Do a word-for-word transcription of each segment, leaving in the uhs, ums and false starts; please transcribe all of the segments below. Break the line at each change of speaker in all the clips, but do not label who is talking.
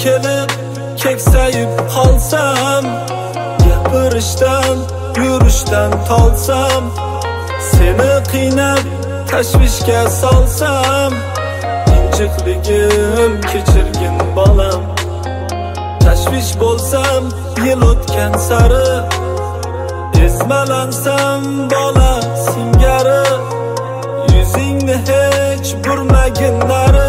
kelib keksayib qolsam, gapirishdan yurishdan tolsam, seni qiynab tashvishga solsam, injiqligim kechirgin bolam. Tashvish bo'lsam yil o'tgan sari, ezmalansam bola singari, yuzingni hech burmagin nari.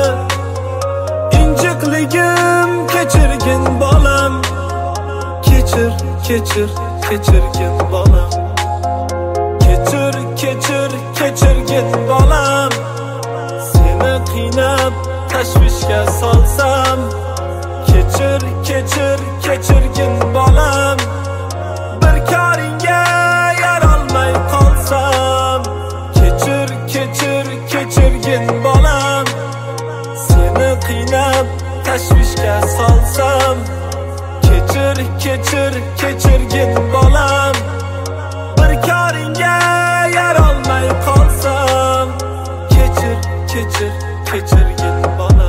Injiqligim kechirgin bolam, kechir, kechir, kechirgin bolam. Kechir, kechir, kechirgin bolam. Seni qiynab tashvishga solsam, kechir, kechir, kechirgin bolam. Bir koringga yarolmay qolsam, kechir, kechir, kechirgin bolam. Seni qiynab tashvishga solsam, kechir, kechir, kechirgin bolam. Bir koringga yarolmay qolsam, kechir, kechir, kechirgin bolam.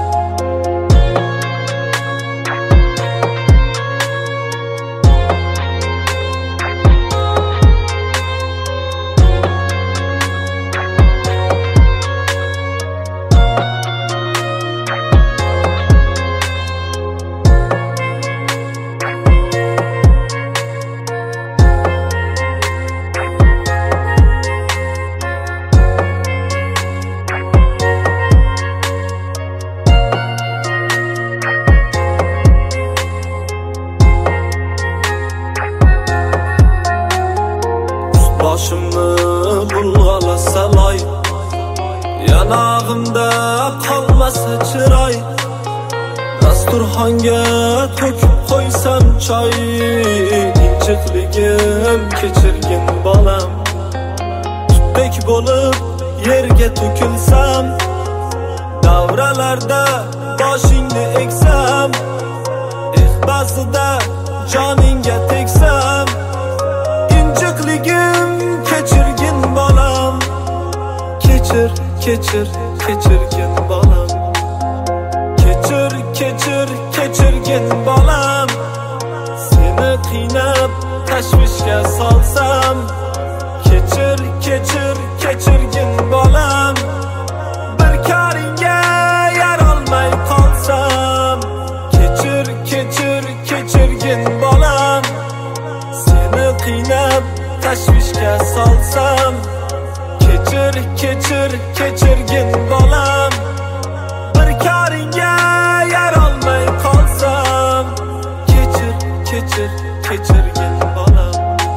Boshimni bulg'alasa loy, yanog'imda qolmasa chiroy, dasturxonga to'kib qo'ysam choy. Injiqligim kechirgin bolam, tutdek bo'lib yerga to'kilsam, davralarda boshingni eksam, eh ba'zida joningga tegsam. Injiqligim kechirgin bolam, kechir, kechir, kechirgin bolam. Kechir, kechir, kechirgin bolam. Seni qiynab tashvishga solsam, kechir, kechir, kechirgin bolam. Bir koringga yarolmay qolsam, kechir, kechir, kechirgin bolam. Seni qiynab tashvishga solsam, kechir, kechir, kechirgin bolam. Bir koringga yarolmay qolsam, kechir, kechir, kechirgin bolam.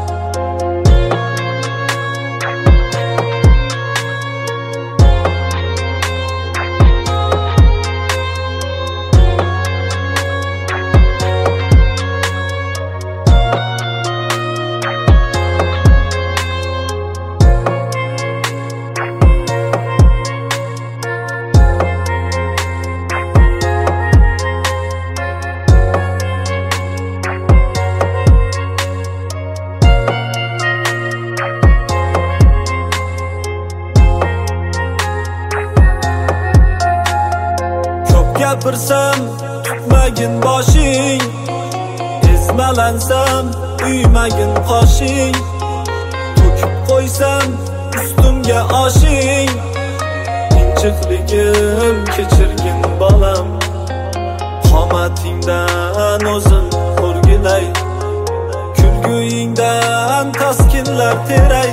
Gapirsam tutmagin boshing, ezmalansam uymagin qoshing, to'kib qo'ysam ustimga oshing. Injiqligim kechirgin bolam, qomatingdan o'zim o'rgilay, kulguyingdan taskinlar teray,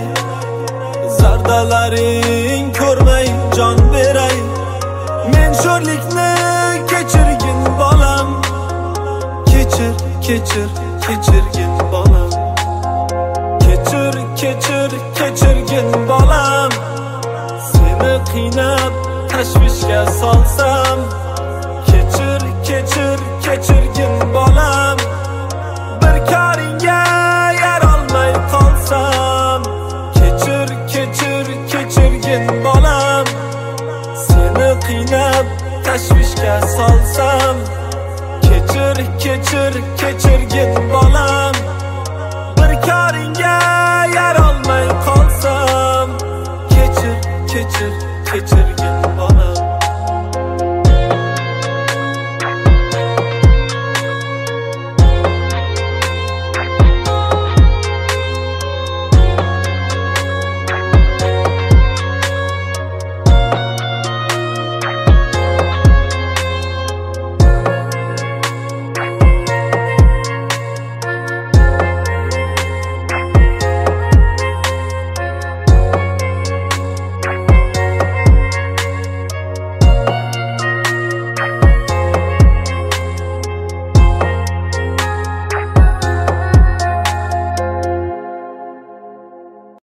zardalaring ko'rmay jon beray. Men sho'rlikni kechirgin bolam, kechir, kechir, kechirgin bolam. Kechir, kechir, kechirgin bolam. Seni qiynab tashvishga solsam, kechir, kechir, kechirgin bolam. Bir koringga yarolmay qolsam, kechir, kechir, kechirgin bolam. Seni qiynab tashvishga solsam, kechir, kechir, kechirgin bolam. Bir koringga yarolmay